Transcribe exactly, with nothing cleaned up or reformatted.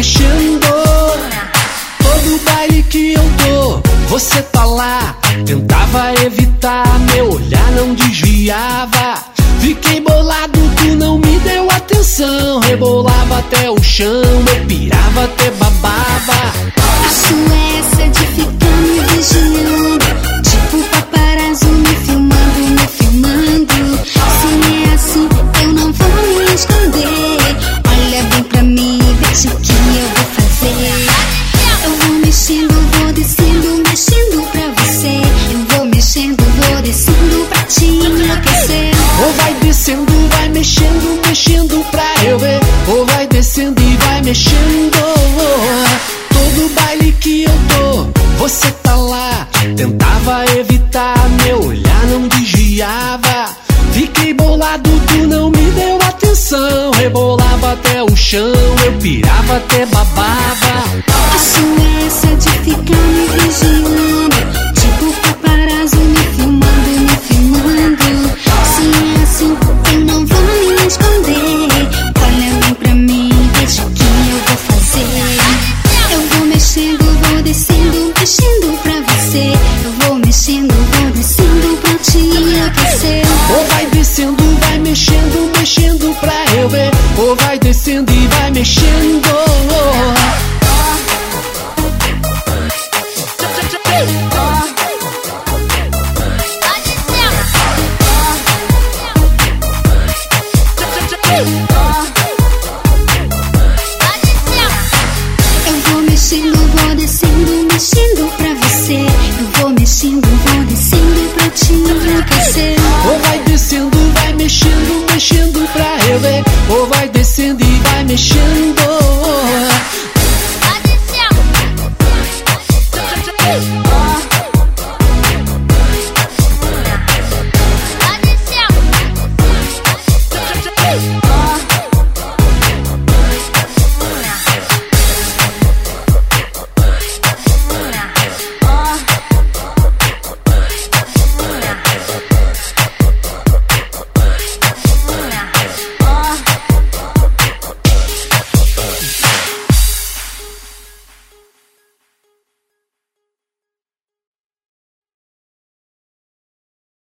mexendo. Todo baile que eu tô, você tá lá. Tentava evitar, meu olhar não desviava. Fiquei bolado, tu não me deu atenção. Rebolava até o chão, eu pirava até babava. Acho essa de ficar me vigiando, tipo paparazzo me filmando, me filmando. Se é assim, eu não vou me esconder. Olha bem pra mim e veja o que eu vou fazer. Eu vou mexendo, vou descendo, mexendo pra você. Eu vou mexendo, vou descendo pra te enlouquecer. Ou vai descendo, vai mexendo, mexendo pra eu ver. Ou vai descendo e vai mexendo. Todo baile que eu tô, você tá lá. Tentava evitar, meu olhar não desviava. Fiquei bolado, tu não me deu atenção. Rebolava até o chão, eu pirava até babava. Acho essa de ficar me vigiando, tipo paparazzo me filmando, me filmando. Se é assim, eu não vou me esconder. Olha bem pra mim, veja o que eu vou fazer. Eu vou mexendo, vou descendo, mexendo pra você. Eu vou mexendo, vou descendo pra te enlouquecer. Ou vai descendo, vai mexendo, mexendo pra eu ver. Ou vai descendo e vai mexendo. Eu vou mexendo, vou descendo, mexendo pra você. Eu vou mexendo, vou descendo pra te enlouquecer. Ou vai descendo, vai mexendo, mexendo pra eu ver. Ou vai descendo e vai mexendo.